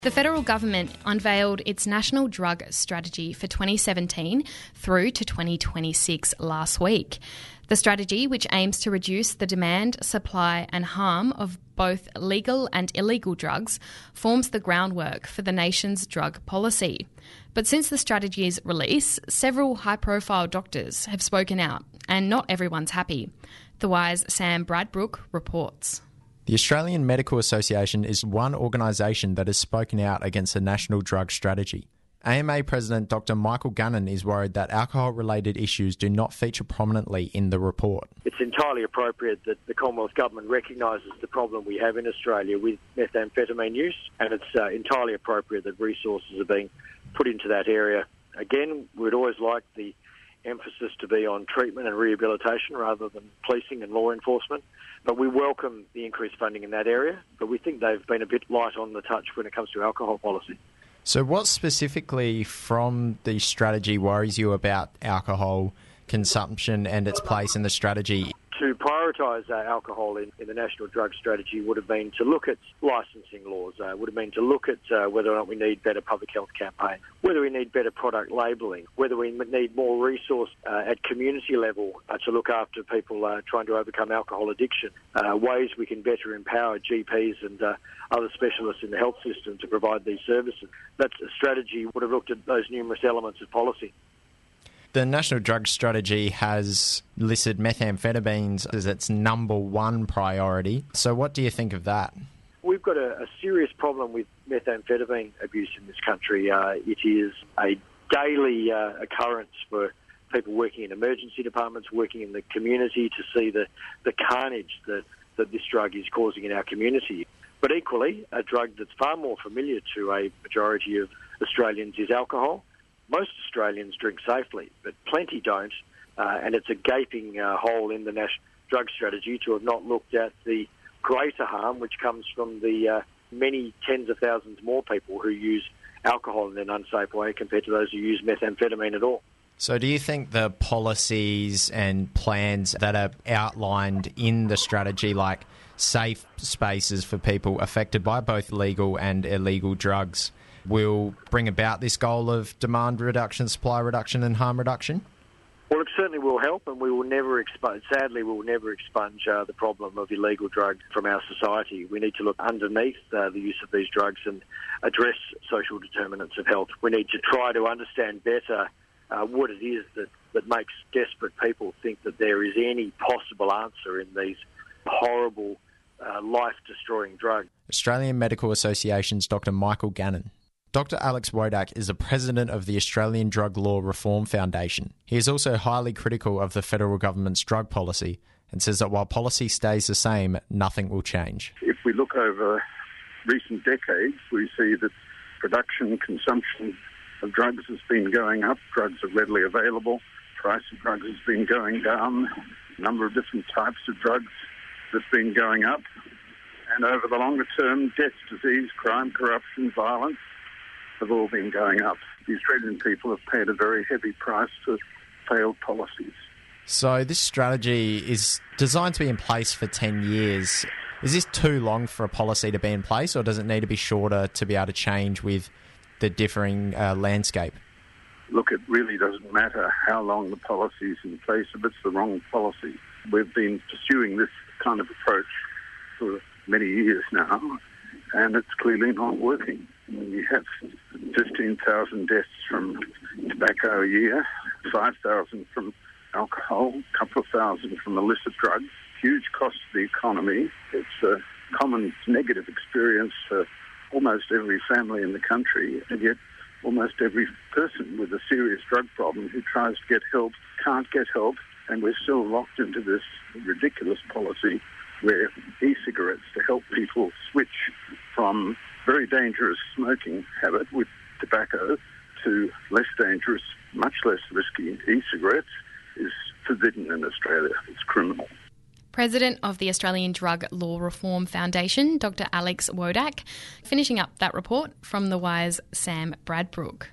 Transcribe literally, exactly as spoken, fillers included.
The federal government unveiled its National Drug Strategy for twenty seventeen through to twenty twenty-six last week. The strategy, which aims to reduce the demand, supply and harm of both legal and illegal drugs, forms the groundwork for the nation's drug policy. But since the strategy's release, several high-profile doctors have spoken out, and not everyone's happy. The Wire's Sam Bradbrook reports. The Australian Medical Association is one organisation that has spoken out against the National Drug Strategy. A M A President Doctor Michael Gunning is worried that alcohol-related issues do not feature prominently in the report. It's entirely appropriate that the Commonwealth Government recognises the problem we have in Australia with methamphetamine use, and it's uh, entirely appropriate that resources are being put into that area. Again, we'd always like the emphasis to be on treatment and rehabilitation rather than policing and law enforcement. But we welcome the increased funding in that area, but we think they've been a bit light on the touch when it comes to alcohol policy. So what specifically from the strategy worries you about alcohol consumption and its place in the strategy? To prioritise uh, alcohol in, in the National Drug Strategy would have been to look at licensing laws, uh, would have been to look at uh, whether or not we need better public health campaigns, whether we need better product labelling, whether we need more resource uh, at community level uh, to look after people uh, trying to overcome alcohol addiction, uh, ways we can better empower G Ps and uh, other specialists in the health system to provide these services. That strategy would have looked at those numerous elements of policy. The National Drug Strategy has listed methamphetamines as its number one priority. So what do you think of that? We've got a, a serious problem with methamphetamine abuse in this country. Uh, it is a daily uh, occurrence for people working in emergency departments, working in the community, to see the, the carnage that, that this drug is causing in our community. But equally, a drug that's far more familiar to a majority of Australians is alcohol. Most Australians drink safely, but plenty don't, uh, and it's a gaping uh, hole in the National Drug Strategy to have not looked at the greater harm which comes from the uh, many tens of thousands more people who use alcohol in an unsafe way compared to those who use methamphetamine at all. So do you think the policies and plans that are outlined in the strategy, like safe spaces for people affected by both legal and illegal drugs, will bring about this goal of demand reduction, supply reduction and harm reduction? Well, it certainly will help, and we will never expunge, sadly, we will never expunge uh, the problem of illegal drugs from our society. We need to look underneath uh, the use of these drugs and address social determinants of health. We need to try to understand better uh, what it is that, that makes desperate people think that there is any possible answer in these horrible, uh, life-destroying drugs. Australian Medical Association's Doctor Michael Gunning. Doctor Alex Wodak is the president of the Australian Drug Law Reform Foundation. He is also highly critical of the federal government's drug policy and says that while policy stays the same, nothing will change. If we look over recent decades, we see that production, consumption of drugs has been going up. Drugs are readily available. Price of drugs has been going down. A number of different types of drugs has been going up. And over the longer term, death, disease, crime, corruption, violence have all been going up. The Australian people have paid a very heavy price for failed policies. So this strategy is designed to be in place for ten years. Is this too long for a policy to be in place, or does it need to be shorter to be able to change with the differing uh, landscape? Look, it really doesn't matter how long the policy is in place if it's the wrong policy. We've been pursuing this kind of approach for many years now, and it's clearly not working. We have fifteen thousand deaths from tobacco a year, five thousand from alcohol, a couple of thousand from illicit drugs. Huge cost to the economy. It's a common negative experience for almost every family in the country, and yet almost every person with a serious drug problem who tries to get help can't get help, and we're still locked into this ridiculous policy where e-cigarettes to help people switch from very dangerous smoking habit with tobacco to less dangerous, much less risky e-cigarettes is forbidden in Australia. It's criminal. President of the Australian Drug Law Reform Foundation, Doctor Alex Wodak, finishing up that report from The Wire's Sam Bradbrook.